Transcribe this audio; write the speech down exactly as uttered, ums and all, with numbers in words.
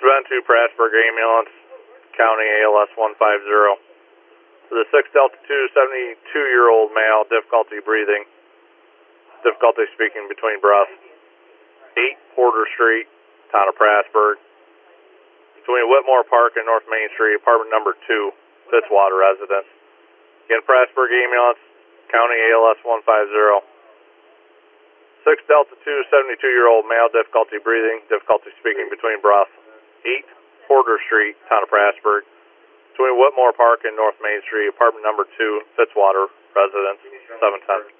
been to Prasburg Ambulance, County A L S one five zero. For the six Delta two, seventy-two-year-old male, difficulty breathing, difficulty speaking between breaths. eight Porter Street, town of Prasburg. Between Whitmore Park and North Main Street, apartment number two, Fitzwater residence. Again, Prasburg Ambulance, County A L S one five zero. six Delta two, seventy-two-year-old male, difficulty breathing, difficulty speaking between breaths. eight Porter Street, town of Prasburg. Between Whitmore Park and North Main Street, apartment number two, Fitzwater residence, seven ten.